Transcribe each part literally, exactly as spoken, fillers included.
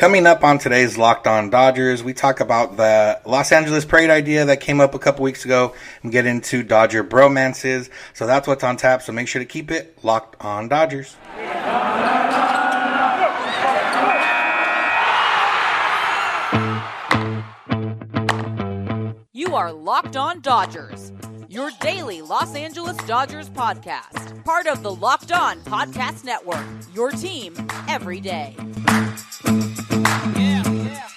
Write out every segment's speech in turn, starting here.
Coming up on today's Locked On Dodgers, we talk about the Los Angeles Parade idea that came up a couple weeks ago and get into Dodger bromances. So that's what's on tap, so make sure to keep it Locked On Dodgers. You are Locked On Dodgers, your daily Los Angeles Dodgers podcast. Part of the Locked On Podcast Network, your team every day. Yeah, yeah.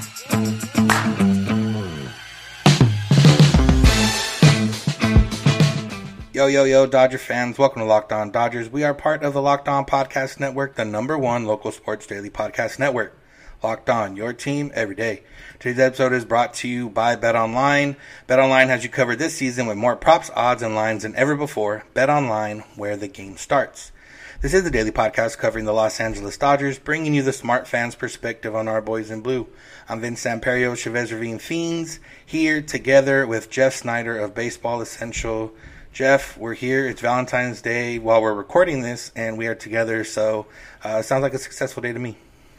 Yo, yo, yo, Dodger fans. Welcome to Locked On Dodgers. We are part of the Locked On Podcast Network, the number one local sports daily podcast network. Locked On, your team every day. Today's episode is brought to you by BetOnline. BetOnline has you covered this season with more props, odds, and lines than ever before. BetOnline, where the game starts. This is the daily podcast covering the Los Angeles Dodgers, bringing you the smart fans' perspective on our boys in blue. I'm Vince Samperio, Chavez Ravine Fiends, here together with Jeff Snyder of Baseball Essential. Jeff, we're here. It's Valentine's Day while we're recording this, and we are together, so uh, it sounds like a successful day to me.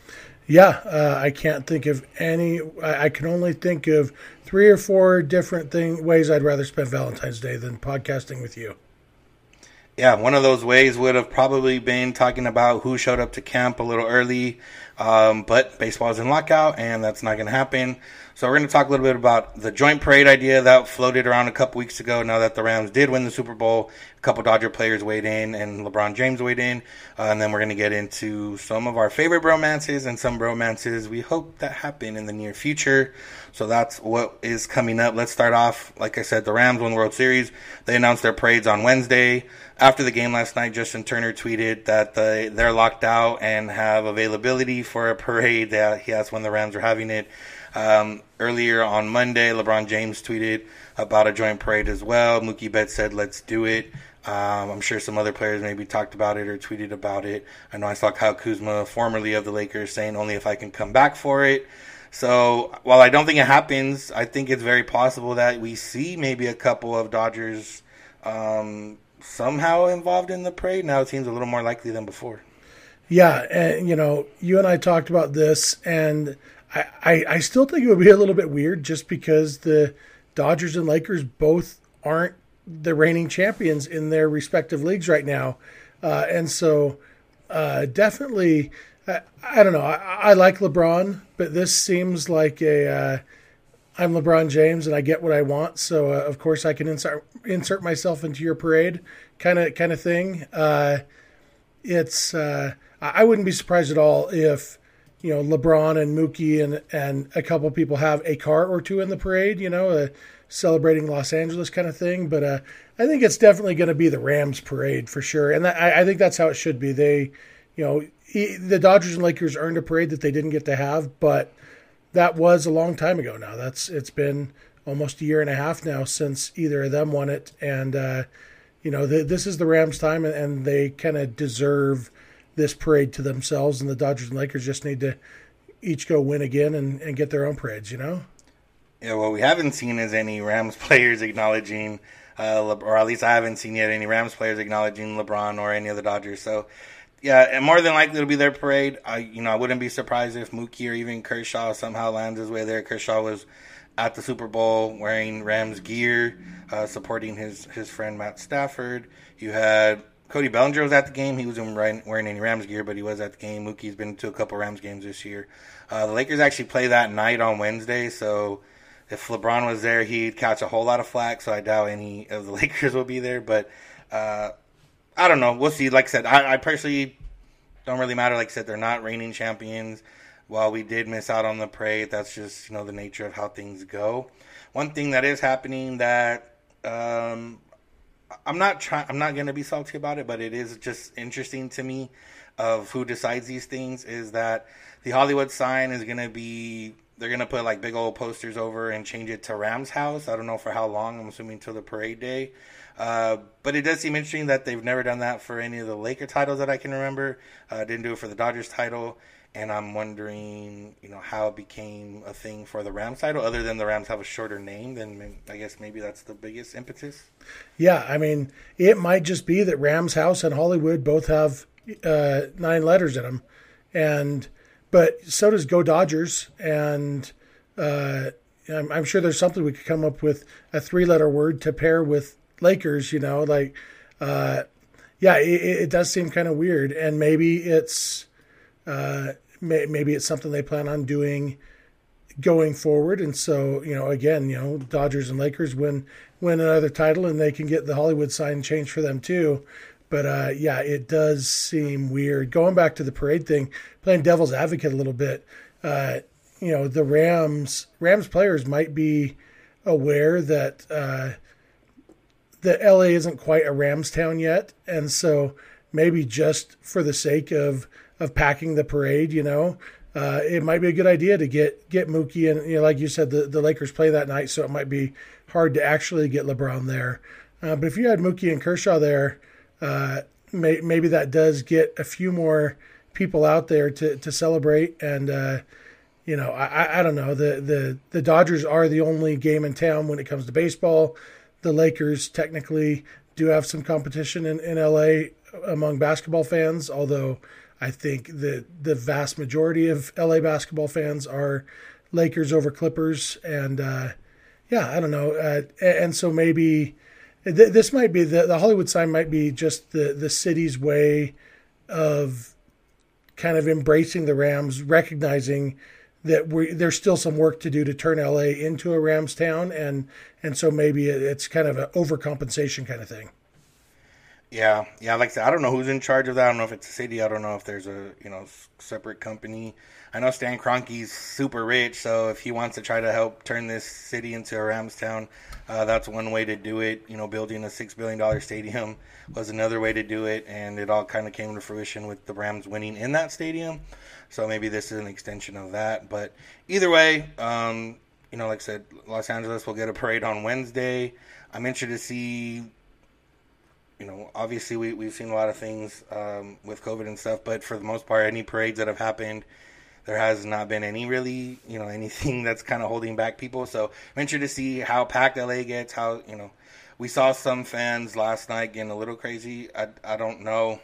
Yeah, uh, I can't think of any. I, I can only think of three or four different thing, ways I'd rather spend Valentine's Day than podcasting with you. Yeah, one of those ways would have probably been talking about who showed up to camp a little early, um, but baseball's in lockout, and that's not going to happen. So we're going to talk a little bit about the joint parade idea that floated around a couple weeks ago. Now that the Rams did win the Super Bowl, a couple Dodger players weighed in, and LeBron James weighed in. Uh, and then we're going to get into some of our favorite bromances and some bromances we hope that happen in the near future. So that's what is coming up. Let's start off. Like I said, the Rams won the World Series. They announced their parades on Wednesday. After the game last night, Justin Turner tweeted that the, they're locked out and have availability for a parade. That he asked when the Rams are having it. Um, earlier on Monday, LeBron James tweeted about a joint parade as well. Mookie Betts said, let's do it. Um, I'm sure some other players maybe talked about it or tweeted about it. I know I saw Kyle Kuzma, formerly of the Lakers, saying only if I can come back for it. So while I don't think it happens, I think it's very possible that we see maybe a couple of Dodgers um, somehow involved in the parade. Now it seems a little more likely than before. Yeah, and you know, you and I talked about this, and I, I, I still think it would be a little bit weird just because the Dodgers and Lakers both aren't the reigning champions in their respective leagues right now. Uh, and so uh, definitely, I, I don't know, I, I like LeBron, but this seems like a uh, I'm LeBron James and I get what I want. So, uh, of course, I can insert, insert myself into your parade kind of kind of thing. Uh, it's uh, I wouldn't be surprised at all if you know, LeBron and Mookie and, and a couple people have a car or two in the parade, you know, uh, celebrating Los Angeles kind of thing. But uh, I think it's definitely going to be the Rams parade for sure. And that, I, I think that's how it should be. They, you know, he, the Dodgers and Lakers earned a parade that they didn't get to have, but that was a long time ago now. That's It's been almost a year and a half now since either of them won it. And, uh, you know, the, this is the Rams' time, and, and they kind of deserve this parade to themselves, and the Dodgers and Lakers just need to each go win again and, and get their own parades, you know? Yeah, what we haven't seen is any Rams players acknowledging, uh, Le- or at least I haven't seen yet any Rams players acknowledging LeBron or any of the Dodgers. So, yeah, and more than likely it'll be their parade. I, you know, I wouldn't be surprised if Mookie or even Kershaw somehow lands his way there. Kershaw was at the Super Bowl wearing Rams gear, uh, supporting his, his friend Matt Stafford. You had Cody Bellinger was at the game. He wasn't wearing any Rams gear, but he was at the game. Mookie's been to a couple Rams games this year. Uh, the Lakers actually play that night on Wednesday, so if LeBron was there, he'd catch a whole lot of flack, so I doubt any of the Lakers will be there. But uh, I don't know. We'll see. Like I said, I, I personally don't really matter. Like I said, they're not reigning champions. While we did miss out on the parade, that's just, you know, the nature of how things go. One thing that is happening that um, – I'm not trying. I'm not going to be salty about it, but it is just interesting to me of who decides these things. Is that the Hollywood sign is going to be? They're going to put like big old posters over and change it to Rams House. I don't know for how long. I'm assuming till the parade day. Uh, but it does seem interesting that they've never done that for any of the Laker titles that I can remember. Uh, didn't do it for the Dodgers title. And I'm wondering, you know, how it became a thing for the Rams title, other than the Rams have a shorter name. Then I guess maybe that's the biggest impetus. Yeah, I mean, it might just be that Rams House and Hollywood both have uh, nine letters in them, and but so does Go Dodgers, and uh, I'm, I'm sure there's something we could come up with, a three-letter word to pair with Lakers. You know, like uh, yeah, it, it does seem kind of weird, and maybe it's uh, may, maybe it's something they plan on doing going forward. And so, you know, again, you know, Dodgers and Lakers win win another title, and they can get the Hollywood sign changed for them too. But uh, yeah, it does seem weird. Going back to the parade thing, playing devil's advocate a little bit, uh, you know, the Rams Rams players might be aware that uh, that L A isn't quite a Rams town yet, and so maybe just for the sake of of packing the parade, you know. Uh, it might be a good idea to get get Mookie, and you know, like you said, the, the Lakers play that night, so it might be hard to actually get LeBron there. Uh, but if you had Mookie and Kershaw there, uh, may, maybe that does get a few more people out there to, to celebrate. And uh, you know, I, I don't know. The, the the Dodgers are the only game in town when it comes to baseball. The Lakers technically do have some competition in, in L A among basketball fans, although I think the the vast majority of L A basketball fans are Lakers over Clippers, and uh, yeah, I don't know. Uh, and so maybe th- this might be the, the Hollywood sign might be just the, the city's way of kind of embracing the Rams, recognizing that we there's still some work to do to turn L A into a Rams town, and and so maybe it's kind of an overcompensation kind of thing. Yeah, yeah. Like I said, I don't know who's in charge of that. I don't know if it's a city. I don't know if there's a you know separate company. I know Stan Kroenke's super rich, so if he wants to try to help turn this city into a Rams town, uh, that's one way to do it. You know, building a six billion dollar stadium was another way to do it, and it all kind of came to fruition with the Rams winning in that stadium. So maybe this is an extension of that. But either way, um, you know, like I said, Los Angeles will get a parade on Wednesday. I'm interested to see. You know, obviously we, we've seen a lot of things um, with COVID and stuff, but for the most part, any parades that have happened, there has not been any really, you know, anything that's kind of holding back people. So I'm interested to see how packed L A gets, how, you know, we saw some fans last night getting a little crazy. I, I don't know.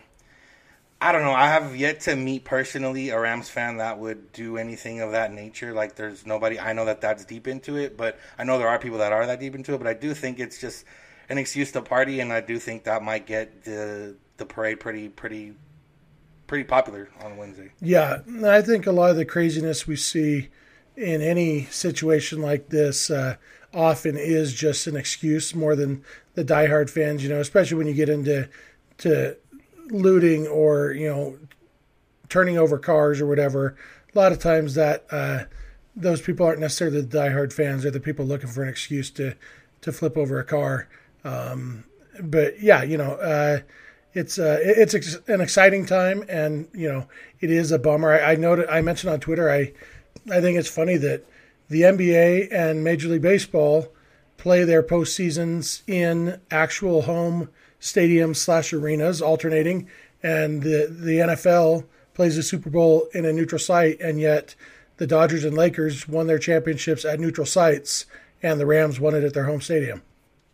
I don't know. I have yet to meet personally a Rams fan that would do anything of that nature. Like, there's nobody, I know that that's deep into it, but I know there are people that are that deep into it, but I do think it's just an excuse to party, and I do think that might get the the parade pretty pretty pretty popular on Wednesday. Yeah, I think a lot of the craziness we see in any situation like this uh, often is just an excuse more than the diehard fans. You know, especially when you get into to looting or you know turning over cars or whatever. A lot of times that uh, those people aren't necessarily the diehard fans; they're the people looking for an excuse to to flip over a car. Um, but yeah, you know, uh, it's, uh, it's ex- an exciting time, and, you know, it is a bummer. I, I noted, I mentioned on Twitter, I, I think it's funny that the N B A and Major League Baseball play their postseasons in actual home stadiums slash arenas alternating. And the, the N F L plays the Super Bowl in a neutral site. And yet the Dodgers and Lakers won their championships at neutral sites, and the Rams won it at their home stadium.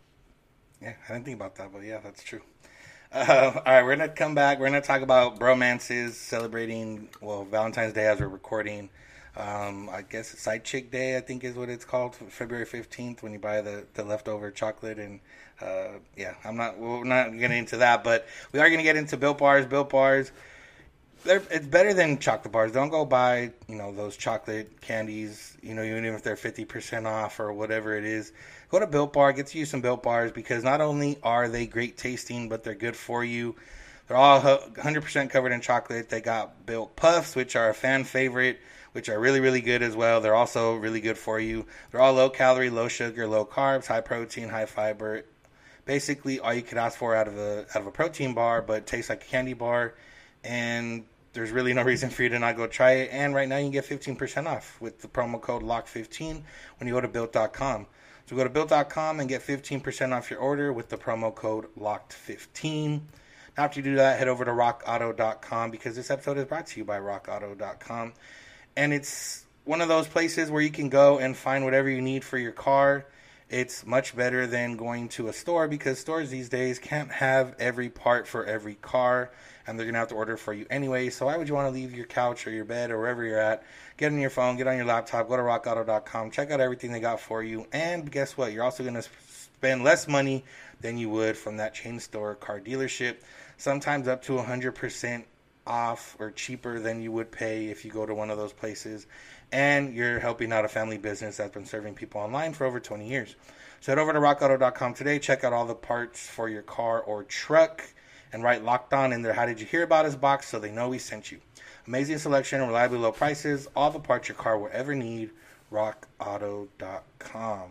Yeah, I didn't think about that, but yeah, that's true. Uh, all right, we're going to come back. We're going to talk about bromances celebrating, well, Valentine's Day as we're recording. Um, I guess Side Chick Day, I think is what it's called, February fifteenth, when you buy the, the leftover chocolate. And, uh, yeah, I'm not, we're not getting into that, but we are going to get into Built Bars. Built Bars, they're, it's better than chocolate bars. Don't go buy, you know, those chocolate candies, you know, even if they're fifty percent off or whatever it is. Go to Built Bar, get to use some Built Bars, because not only are they great tasting, but they're good for you. They're all one hundred percent covered in chocolate. They got Built Puffs, which are a fan favorite, which are really, really good as well. They're also really good for you. They're all low calorie, low sugar, low carbs, high protein, high fiber. Basically, all you could ask for out of a out of a protein bar, but tastes like a candy bar. And there's really no reason for you to not go try it. And right now, you can get fifteen percent off with the promo code lock fifteen when you go to built dot com. So go to built dot com and get fifteen percent off your order with the promo code locked fifteen. Now, after you do that, head over to rock auto dot com, because this episode is brought to you by rock auto dot com. And it's one of those places where you can go and find whatever you need for your car. It's much better than going to a store because stores these days can't have every part for every car, and they're going to have to order for you anyway. So why would you want to leave your couch or your bed or wherever you're at? Get on your phone, get on your laptop, go to rock auto dot com, check out everything they got for you. And guess what? You're also going to spend less money than you would from that chain store car dealership, sometimes up to one hundred percent off or cheaper than you would pay if you go to one of those places. And you're helping out a family business that's been serving people online for over twenty years. So head over to rock auto dot com today. Check out all the parts for your car or truck and write Locked On in their How Did You Hear About Us box so they know we sent you. Amazing selection, reliably low prices, all the parts your car will ever need. rock auto dot com.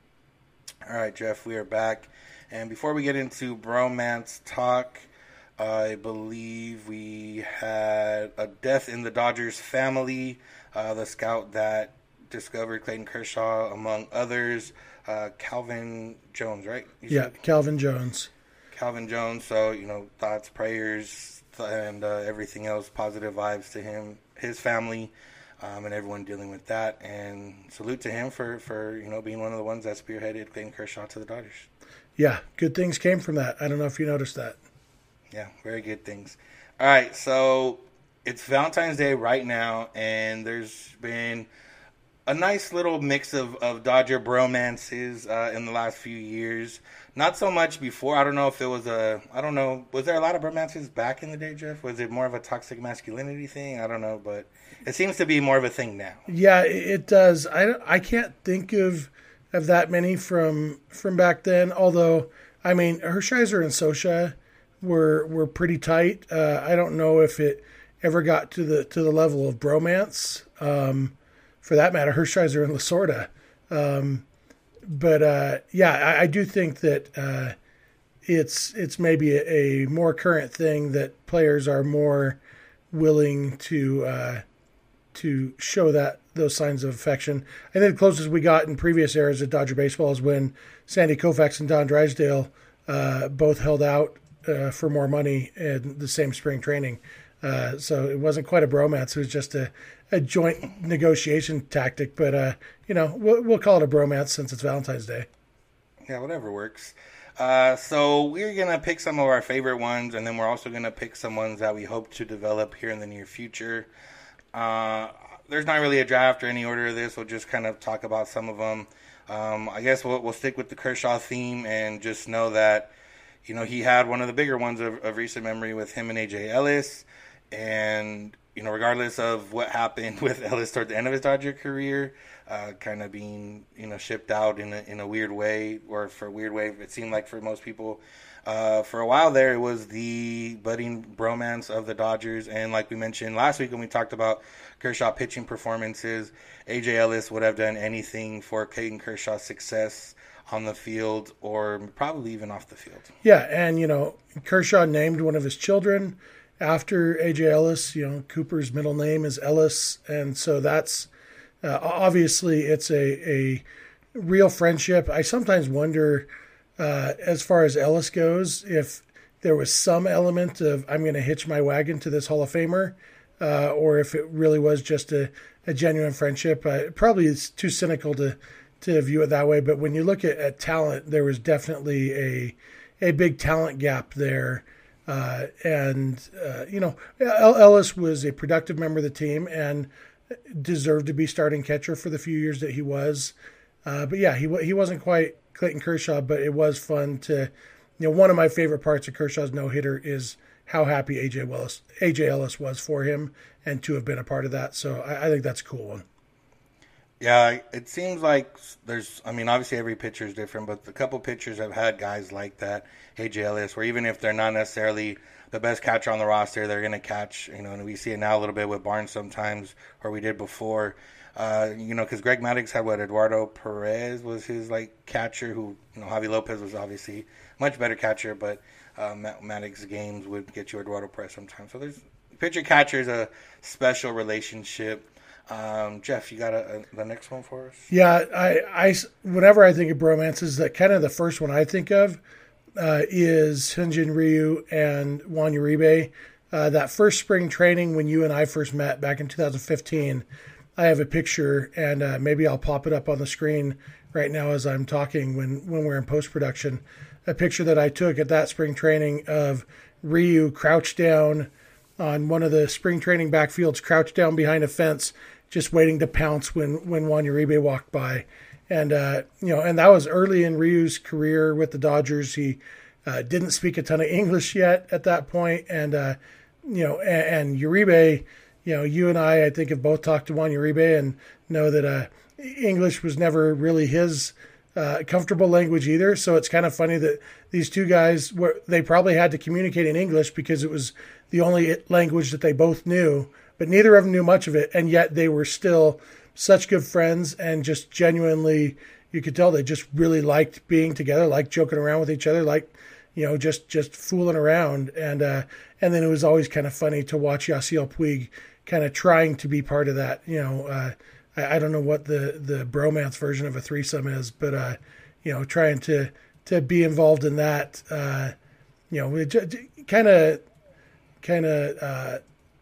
All right, Jeff, we are back. And before we get into bromance talk, I believe we had a death in the Dodgers family. Uh, the scout that discovered Clayton Kershaw, among others, uh, Calvin Jones, right? You yeah, said? Calvin Jones. Calvin Jones. So, you know, thoughts, prayers, and uh, everything else, positive vibes to him, his family, um, and everyone dealing with that. And salute to him for, for, you know, being one of the ones that spearheaded Clayton Kershaw to the Dodgers. Yeah, good things came from that. I don't know if you noticed that. Yeah, very good things. All right, so it's Valentine's Day right now, and there's been a nice little mix of, of Dodger bromances uh, in the last few years. Not so much before. I don't know if it was a, I don't know, was there a lot of bromances back in the day, Jeff? Was it more of a toxic masculinity thing? I don't know, but it seems to be more of a thing now. Yeah, it does. I, I can't think of of that many from from back then, although, I mean, Hershiser and Scioscia were were pretty tight. Uh, I don't know if it ever got to the to the level of bromance. Um, for that matter, Hershiser and Lasorda. Um, but uh, yeah, I, I do think that uh, it's it's maybe a, a more current thing that players are more willing to uh, to show that those signs of affection. I think the closest we got in previous eras of Dodger baseball is when Sandy Koufax and Don Drysdale uh, both held out uh, for more money in the same spring training. Uh, so it wasn't quite a bromance. It was just a, a joint negotiation tactic. But, uh, you know, we'll, we'll call it a bromance since it's Valentine's Day. Yeah, whatever works. Uh, so we're going to pick some of our favorite ones, and then we're also going to pick some ones that we hope to develop here in the near future. Uh, there's not really a draft or any order of this. We'll just kind of talk about some of them. Um, I guess we'll, we'll stick with the Kershaw theme and just know that, you know, he had one of the bigger ones of, of recent memory with him and A J Ellis. And, you know, regardless of what happened with Ellis toward the end of his Dodger career, uh, kind of being, you know, shipped out in a, in a weird way, or for a weird way, it seemed like for most people. Uh, for a while there, it was the budding bromance of the Dodgers. And like we mentioned last week when we talked about Kershaw pitching performances, A J Ellis would have done anything for Clayton Kershaw's success on the field or probably even off the field. Yeah, and, you know, Kershaw named one of his children after A J Ellis. You know, Cooper's middle name is Ellis, and so that's uh, obviously it's a, a real friendship. I sometimes wonder, uh, as far as Ellis goes, if there was some element of I'm going to hitch my wagon to this Hall of Famer, uh, or if it really was just a, a genuine friendship. Uh, probably it's too cynical to to view it that way, but when you look at, at talent, there was definitely a a big talent gap there. Uh, and, uh, you know, Ellis was a productive member of the team and deserved to be starting catcher for the few years that he was. Uh, but, yeah, he he wasn't quite Clayton Kershaw, but it was fun to, you know, one of my favorite parts of Kershaw's no-hitter is how happy A J Ellis, A J Ellis was for him and to have been a part of that. So I, I think that's a cool one. Yeah, it seems like there's, I mean, obviously every pitcher is different, but a couple pitchers have had guys like that, A J Ellis, where even if they're not necessarily the best catcher on the roster, they're going to catch, you know, and we see it now a little bit with Barnes sometimes, or we did before, uh, you know, because Greg Maddux had what, Eduardo Perez was his, like, catcher, who, you know, Javi Lopez was obviously much better catcher, but uh, Maddux games would get you Eduardo Perez sometimes. So there's, pitcher-catcher is a special relationship. Um, Jeff, you got a, a, the next one for us? Yeah, I, I, whenever I think of bromances, that kind of the first one I think of uh, is Hyunjin Ryu and Juan Uribe. Uh, that first spring training when you and I first met back in two thousand fifteen, I have a picture, and uh, maybe I'll pop it up on the screen right now as I'm talking when, when we're in post-production, a picture that I took at that spring training of Ryu crouched down on one of the spring training backfields, crouched down behind a fence, just waiting to pounce when, when Juan Uribe walked by. And, uh, you know, and that was early in Ryu's career with the Dodgers. He uh, didn't speak a ton of English yet at that point. And, uh, you know, and, and Uribe, you know, you and I, I think, have both talked to Juan Uribe and know that uh, English was never really his uh, comfortable language either. So it's kind of funny that these two guys, were they probably had to communicate in English because it was the only language that they both knew, but neither of them knew much of it. And yet they were still such good friends and just genuinely, you could tell they just really liked being together, liked joking around with each other, like, you know, just, just fooling around. And, uh, and then it was always kind of funny to watch Yasiel Puig kind of trying to be part of that. You know, uh, I, I don't know what the, the bromance version of a threesome is, but, uh, you know, trying to, to be involved in that, uh, you know, it kind of, kind of, uh,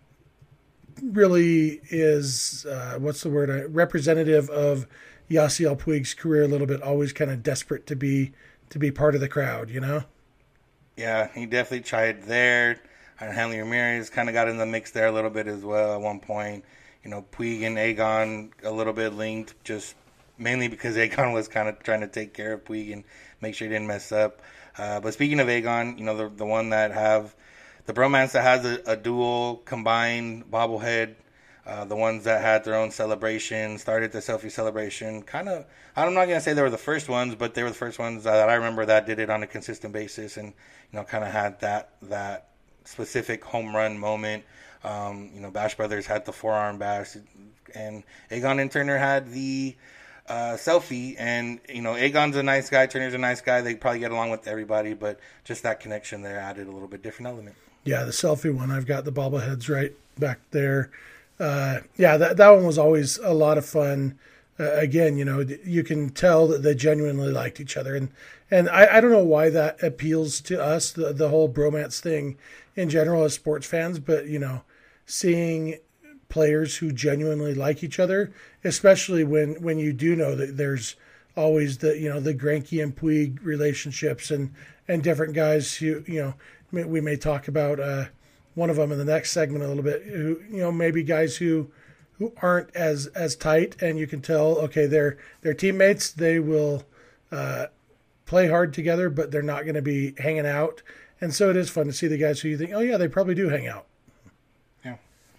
really is, uh, what's the word, uh, representative of Yasiel Puig's career a little bit, always kind of desperate to be, to be part of the crowd, you know? Yeah, he definitely tried there. And Hanley Ramirez kind of got in the mix there a little bit as well at one point. You know, Puig and Agon a little bit linked, just mainly because Agon was kind of trying to take care of Puig and make sure he didn't mess up. Uh, but speaking of Agon, you know, the the one that have the bromance that has a, a dual combined bobblehead, uh, the ones that had their own celebration, started the selfie celebration. Kind of, I'm not going to say they were the first ones, but they were the first ones that I remember that did it on a consistent basis and, you know, kind of had that that specific home run moment. Um, you know, Bash Brothers had the forearm bash, and Agon and Turner had the uh, selfie. And, you know, Agon's a nice guy, Turner's a nice guy. They probably get along with everybody, but just that connection there added a little bit different element. Yeah, the selfie one, I've got the bobbleheads right back there. Uh, yeah, that that one was always a lot of fun. Uh, again, you know, you can tell that they genuinely liked each other. And and I, I don't know why that appeals to us, the, the whole bromance thing in general as sports fans, but, you know, seeing players who genuinely like each other, especially when, when you do know that there's always the, you know, the Greinke and Puig relationships and, and different guys who, you know, we may talk about uh, one of them in the next segment a little bit, who, you know, maybe guys who, who aren't as, as tight, and you can tell, okay, they're, they're teammates. They will uh, play hard together, but they're not going to be hanging out. And so it is fun to see the guys who you think, oh yeah, they probably do hang out. Yeah.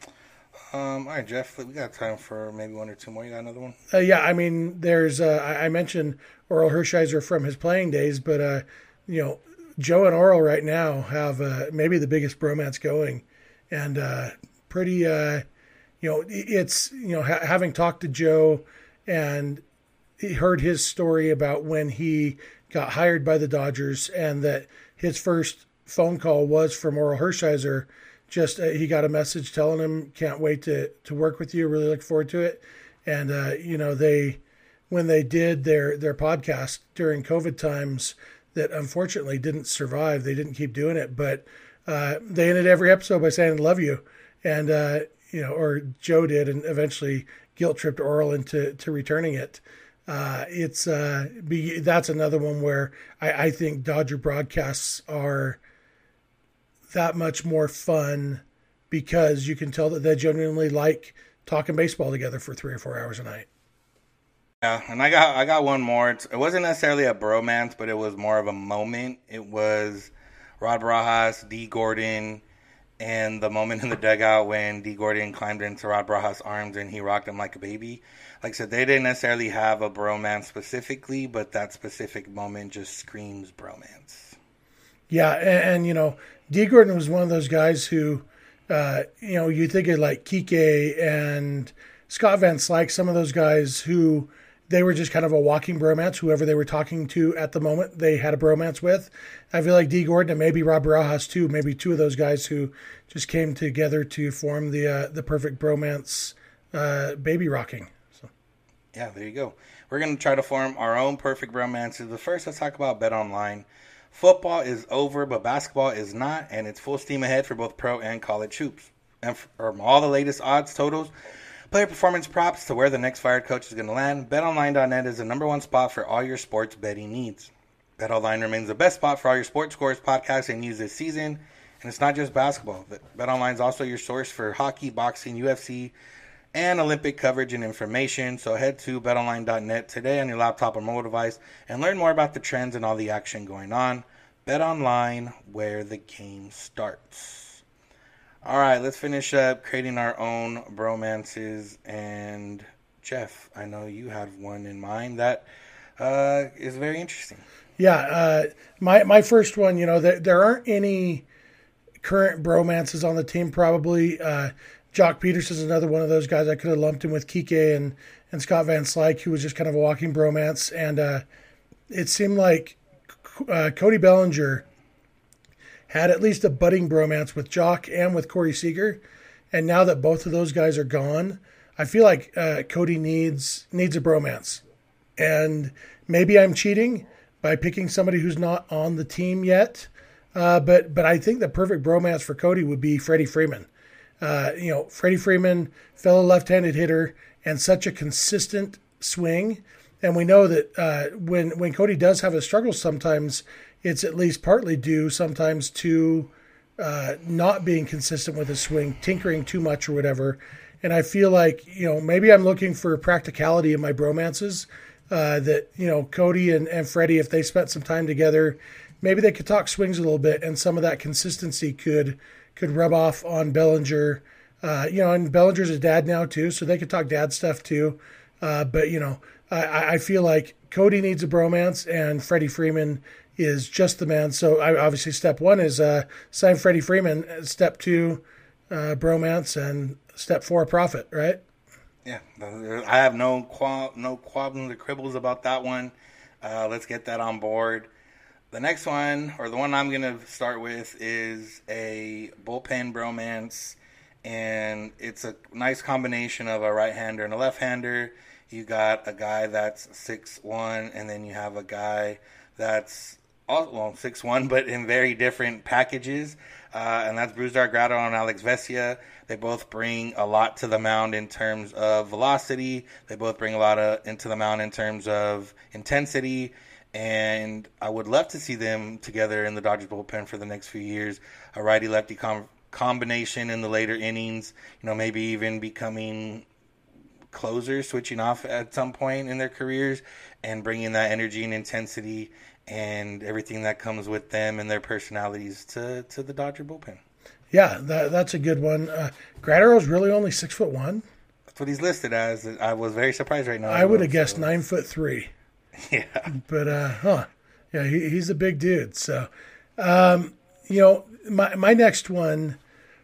Um, all right, Jeff, we got time for maybe one or two more. You got another one? Uh, yeah, I mean, there's, uh, I, I mentioned Oral Hershiser from his playing days, but, uh, you know, Joe and Oral right now have uh, maybe the biggest bromance going, and uh, pretty, uh, you know, it's, you know, ha- having talked to Joe and he heard his story about when he got hired by the Dodgers and that his first phone call was from Oral Hershiser. Just uh, he got a message telling him, can't wait to, to work with you. Really look forward to it. And, uh, you know, they, when they did their, their podcast during COVID times that unfortunately didn't survive, they didn't keep doing it, but uh, they ended every episode by saying, love you. And, uh, you know, or Joe did, and eventually guilt tripped Oral into to returning it. Uh, it's uh, be, that's another one where I, I think Dodger broadcasts are that much more fun because you can tell that they genuinely like talking baseball together for three or four hours a night. Yeah, and I got I got one more. It's, it wasn't necessarily a bromance, but it was more of a moment. It was Rod Barajas, D. Gordon, and the moment in the dugout when D. Gordon climbed into Rod Barajas' arms and he rocked him like a baby. Like I said, they didn't necessarily have a bromance specifically, but that specific moment just screams bromance. Yeah, and, and you know, D. Gordon was one of those guys who, uh, you know, you think of like Kike and Scott Van Slyke, some of those guys who they were just kind of a walking bromance. Whoever they were talking to at the moment, they had a bromance with. I feel like D. Gordon and maybe Rob Barajas too, maybe two of those guys who just came together to form the uh, the perfect bromance uh, baby rocking. So. Yeah, there you go. We're going to try to form our own perfect bromances. But first, let's talk about BetOnline. Football is over, but basketball is not, and it's full steam ahead for both pro and college hoops. And from all the latest odds totals, player performance props to where the next fired coach is going to land, bet online dot net is the number one spot for all your sports betting needs. BetOnline remains the best spot for all your sports scores, podcasts, and news this season. And it's not just basketball. BetOnline is also your source for hockey, boxing, U F C, and Olympic coverage and information. So head to bet online dot net today on your laptop or mobile device and learn more about the trends and all the action going on. BetOnline, where the game starts. All right, let's finish up creating our own bromances. And Jeff, I know you had one in mind that uh, is very interesting. Yeah, uh, my my first one, you know, there, there aren't any current bromances on the team probably. Uh, Jock Peterson's another one of those guys. I could have lumped him with Kike and, and Scott Van Slyke, who was just kind of a walking bromance. And uh, it seemed like uh, Cody Bellinger had at least a budding bromance with Jock and with Corey Seager. And now that both of those guys are gone, I feel like uh, Cody needs needs a bromance. And maybe I'm cheating by picking somebody who's not on the team yet. Uh, but but I think the perfect bromance for Cody would be Freddie Freeman. Uh, you know, Freddie Freeman, fellow left-handed hitter, and such a consistent swing. And we know that uh, when when Cody does have a struggle, sometimes it's at least partly due sometimes to uh, not being consistent with his swing, tinkering too much or whatever. And I feel like, you know, maybe I'm looking for practicality in my bromances. Uh, that, you know, Cody and, and Freddie, if they spent some time together, maybe they could talk swings a little bit, and some of that consistency could could rub off on Bellinger. Uh, you know, and Bellinger's a dad now too, so they could talk dad stuff too. Uh, but, you know, I, I feel like Cody needs a bromance, and Freddie Freeman is just the man. So I, obviously step one is uh, sign Freddie Freeman. Step two, uh, bromance, and step four, profit, right? Yeah, I have no qual- no qualms or quibbles about that one. Uh, let's get that on board. The next one, or the one I'm going to start with, is a bullpen bromance, and it's a nice combination of a right-hander and a left-hander. You got a guy that's six one, and then you have a guy that's, all, well, six one, but in very different packages, uh, and that's Brusdar Graterol and Alex Vesia. They both bring a lot to the mound in terms of velocity. They both bring a lot of, into the mound in terms of intensity. And I would love to see them together in the Dodgers bullpen for the next few years. A righty-lefty com- combination in the later innings. You know, maybe even becoming closers, switching off at some point in their careers, and bringing that energy and intensity and everything that comes with them and their personalities to, to the Dodger bullpen. Yeah, that, that's a good one. Uh, Graterol's really only six foot one. That's what he's listed as. I was very surprised right now. I would have guessed so. nine foot three. Yeah, but uh, huh? Yeah, he, he's a big dude. So, um, you know, my my next one.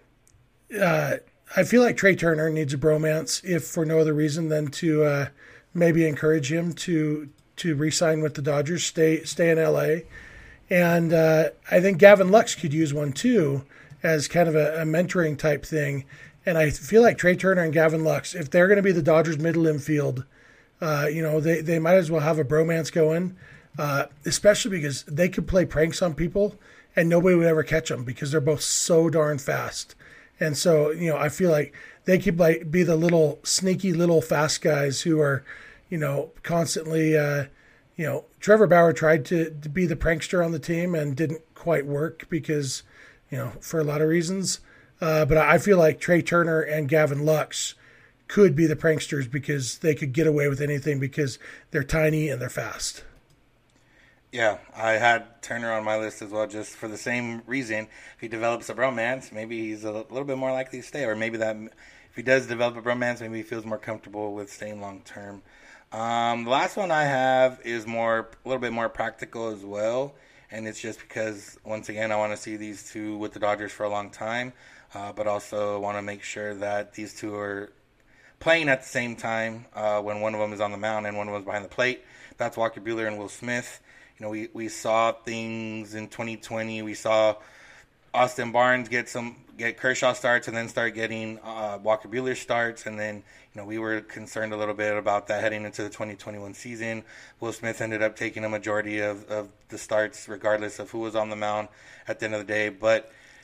Uh, I feel like Trey Turner needs a bromance, if for no other reason than to uh, maybe encourage him to to re-sign with the Dodgers, stay stay in L A, and uh, I think Gavin Lux could use one too, as kind of a, a mentoring type thing. And I feel like Trey Turner and Gavin Lux, if they're going to be the Dodgers middle infield, uh, you know, they, they might as well have a bromance going, uh, especially because they could play pranks on people and nobody would ever catch them because they're both so darn fast. And so, you know, I feel like they could like be the little sneaky little fast guys who are, you know, constantly, uh, you know, Trevor Bauer tried to, to be the prankster on the team and didn't quite work because, you know, for a lot of reasons. Uh, but I feel like Trey Turner and Gavin Lux could be the pranksters because they could get away with anything because they're tiny and they're fast. Yeah, I had Turner on my list as well just for the same reason. If he develops a bromance, maybe he's a little bit more likely to stay. Or maybe that if he does develop a bromance, maybe he feels more comfortable with staying long term. Um, the last one I have is more a little bit more practical as well. And it's just because, once again, I want to see these two with the Dodgers for a long time. Uh, but also want to make sure that these two are playing at the same time uh, when one of them is on the mound and one of them is behind the plate. That's Walker Buehler and Will Smith. You know, we, we saw things in twenty twenty. We saw Austin Barnes get some get Kershaw starts and then start getting uh, Walker Buehler starts. And then, you know, we were concerned a little bit about that heading into the twenty twenty-one season. Will Smith ended up taking a majority of, of the starts regardless of who was on the mound at the end of the day. But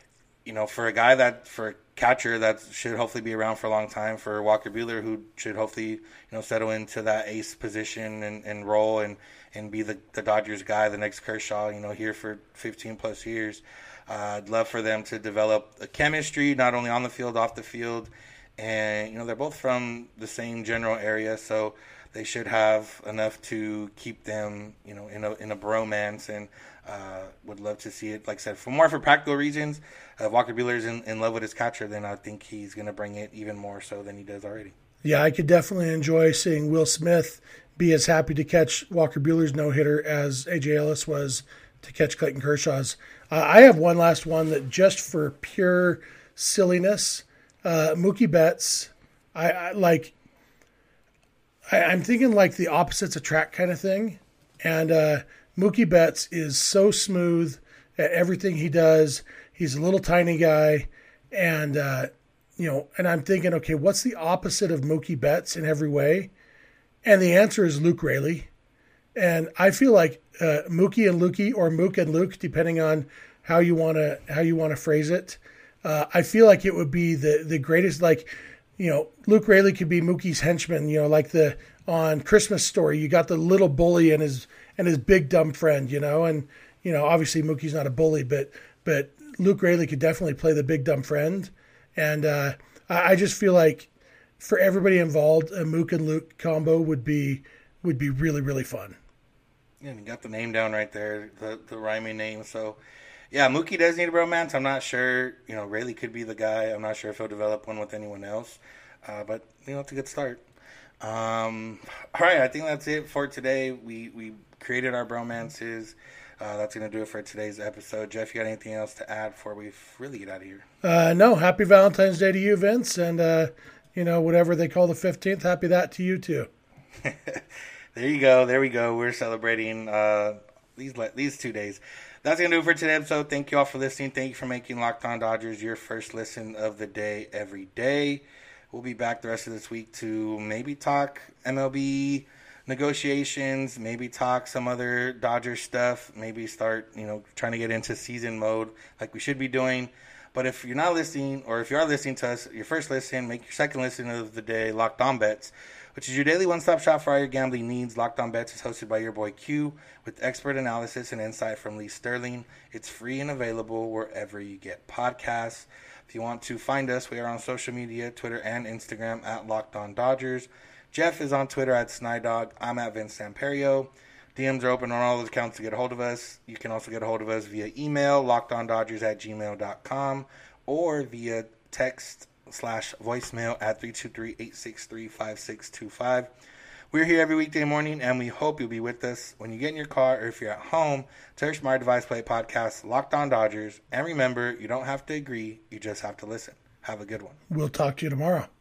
you know, for a guy that, for a catcher that should hopefully be around for a long time, for Walker Buehler, who should hopefully, you know, settle into that ace position and, and role and, and be the, the Dodgers guy, the next Kershaw, you know, here for fifteen plus years. Uh, I'd love for them to develop a chemistry, not only on the field, off the field. And, you know, they're both from the same general area, so they should have enough to keep them, you know, in a in a bromance, and uh, would love to see it. Like I said, for more for practical reasons, uh, Walker Buehler's in, in love with his catcher, then I think he's going to bring it even more so than he does already. Yeah, I could definitely enjoy seeing Will Smith be as happy to catch Walker Buehler's no-hitter as A J Ellis was to catch Clayton Kershaw's. Uh, I have one last one that just for pure silliness, uh, Mookie Betts, I, I like... I, I'm thinking like the opposites attract kind of thing. And uh, Mookie Betts is so smooth at everything he does. He's a little tiny guy. And, uh, you know, and I'm thinking, okay, what's the opposite of Mookie Betts in every way? And the answer is Luke Raley. And I feel like uh, Mookie and Lukey, or Mook and Luke, depending on how you want to how you want to phrase it. Uh, I feel like it would be the, the greatest, like, you know, Luke Raley could be Mookie's henchman, you know, like the on Christmas Story, you got the little bully and his and his big dumb friend, you know, and you know, obviously Mookie's not a bully, but but Luke Raley could definitely play the big dumb friend. And uh, I, I just feel like for everybody involved, a Mook and Luke combo would be would be really, really fun. Yeah, and you got the name down right there, the the rhyming name. So yeah, Mookie does need a bromance. I'm not sure, you know, Raley could be the guy. I'm not sure if he'll develop one with anyone else. Uh, but, you know, it's a good start. Um, all right, I think that's it for today. We we created our bromances. Uh, that's going to do it for today's episode. Jeff, you got anything else to add before we really get out of here? Uh, no, happy Valentine's Day to you, Vince. And, uh, you know, whatever they call the fifteenth, happy that to you, too. There you go. There we go. We're celebrating uh, these these two days. That's going to do it for today's episode. Thank you all for listening. Thank you for making Locked On Dodgers your first listen of the day every day. We'll be back the rest of this week to maybe talk M L B negotiations, maybe talk some other Dodgers stuff, maybe start, you know, trying to get into season mode like we should be doing. But if you're not listening, or if you are listening to us, your first listen, make your second listen of the day Locked On Bets, which is your daily one-stop shop for all your gambling needs. Locked On Bets is hosted by your boy Q with expert analysis and insight from Lee Sterling. It's free and available wherever you get podcasts. If you want to find us, we are on social media, Twitter and Instagram at Locked On Dodgers. Jeff is on Twitter at Snydog. I'm at Vince Samperio. D Ms are open on all those accounts to get a hold of us. You can also get a hold of us via email, lockedondodgers at gmail dot com, or via text slash voicemail at three two three, eight six three, five six two five. We're here every weekday morning, and we hope you'll be with us when you get in your car or if you're at home. Search My Device Play Podcast, Locked On Dodgers. And remember, you don't have to agree, you just have to listen. Have a good one. We'll talk to you tomorrow.